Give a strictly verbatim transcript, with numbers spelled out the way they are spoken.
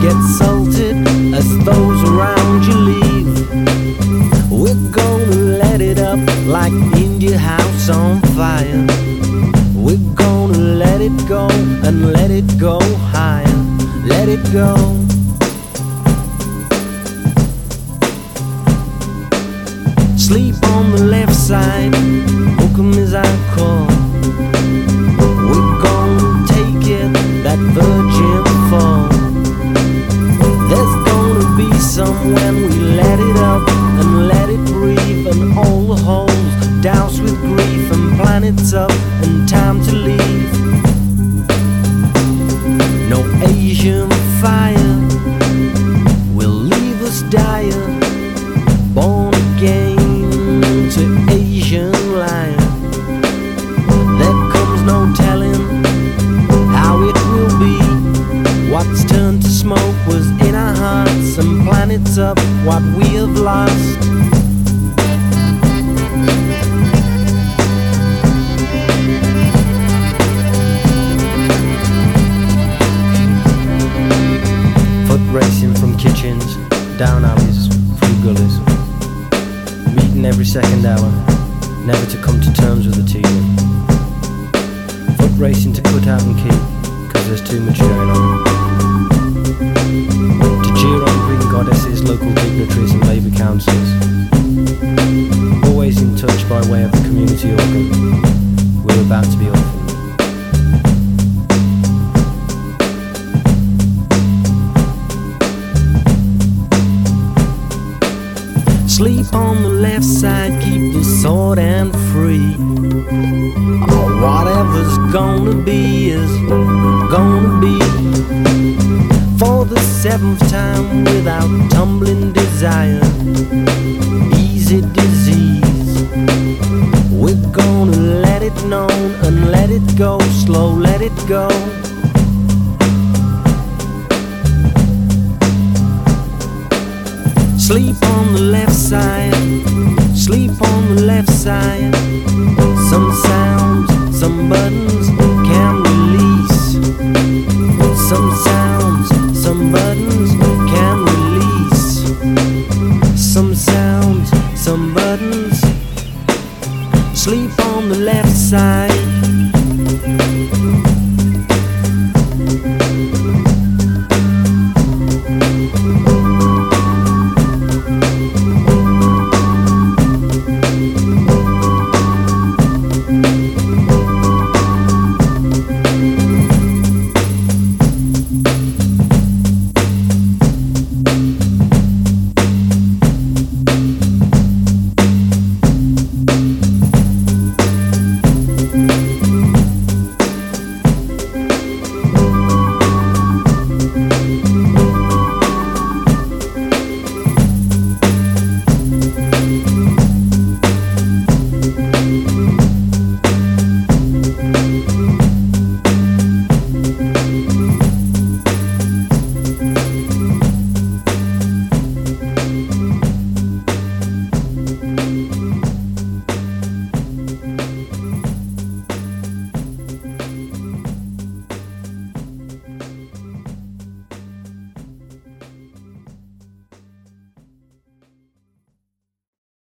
get salted as those around you leave. We're gonna let it up like India House on fire. We're gonna let it go and let it go higher. Let it go. Sleep on the left side, hook 'em as I call. We're gonna take it, that virgin fall. There's gonna be some when we let it up and let it breathe, and all the holes doused with grief, and planets up and time to leave. No Asian fire will leave us dire, born again to Asian lion. There comes no telling how it will be. What's turned to smoke was in our hearts, and planets up what we have lost. Foot racing from kitchens, down alleys, through gullies, meeting every second hour, never to come to terms with the teething. Foot racing to cut out and keep, cause there's too much going on. To cheer on green goddesses, local dignitaries and labour councillors, always in touch by way of the community organ. We're about to be orphaned. Sleep on the left side, keep the sword and free. Oh, whatever's gonna be is gonna be. For the seventh time without tumbling desire, easy disease. We're gonna let it known and let it go, slow let it go. Sleep on the left side, sleep on the left side. Some sounds, some buttons can release. Some sounds, some buttons